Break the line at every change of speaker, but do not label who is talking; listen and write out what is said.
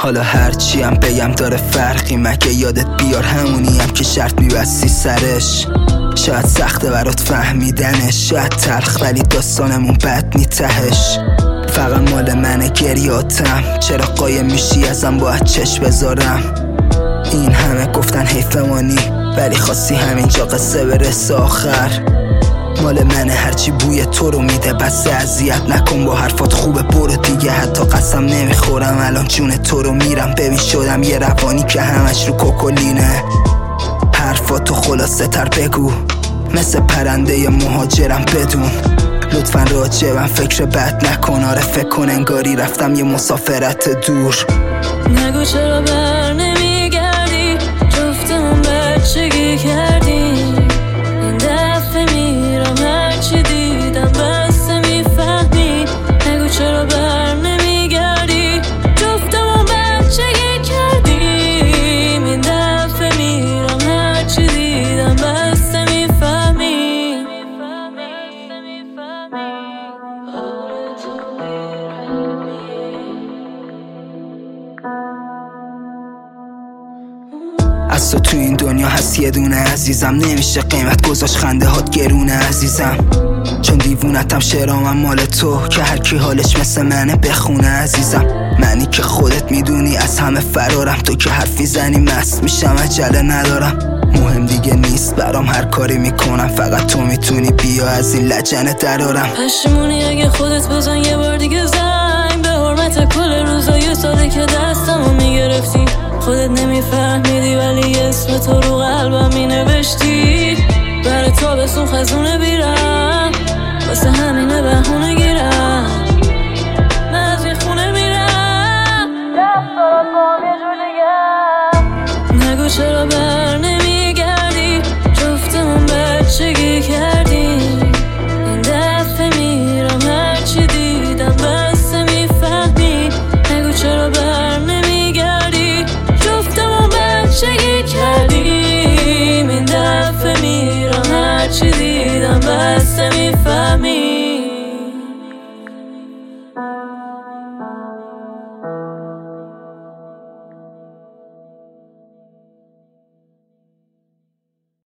حالا هرچی هم بگم داره فرقی، مگه یادت بیار همونی هم که شرط میبستی سرش. شاید سخته برات فهمیدنش، شاید تلخ ولی داستانمون بد نیتهش. فقط مال منه گریاتم، چرا قایم میشی ازم باید چشم بذارم. این همه گفتن حیفمانی ولی خواستی همینجا قصه برسه آخر. مال منه هرچی بوی تو رو میده، بس اذیت نکن با حرفات، خوبه برو دیگه. حتی قسم نمیخورم الان جون تو رو میرم. ببین شدم یه روانی که همش رو کوکولینه. حرفاتو خلاصه تر بگو، مثل پرنده مهاجرم بدون. لطفا راجبم فکر بد نکن، آره فکر کن انگاری رفتم یه مسافرت دور.
نگو چرا بر نمیگردی، جفتمون بچگی کردیم. این دفعه میرم هرچی دیدم بس میفهمی. نگو چرا بر نمیگردی، جفتمون بچگی کردیم. این دفعه میرم هرچی دیدم بس میفهمی.
از تو این دنیا هست یه دونه عزیزم، نمیشه قیمت گذاشت خنده هات گرونه عزیزم. چون دیوونتم شعرامم مال تو، که هر کی حالش مثل منه بخونه عزیزم. معنی که خودت میدونی از همه فرارم، تو که حرفی زنی مست میشم عجله ندارم. مهم دیگه نیست برام هر کاری میکنم، فقط تو میتونی بیا از این لجنه درارم.
پشیمونی اگه خودت بزن یه بار دیگه زنگ، به حرمت کل روزای ساله که دستمو میگرفتی. خودت نمیفهمیدی ولی اسم تو رو قلبم مینوشتی. برای تابستون خزونه بیرم، واسه همینه بهونه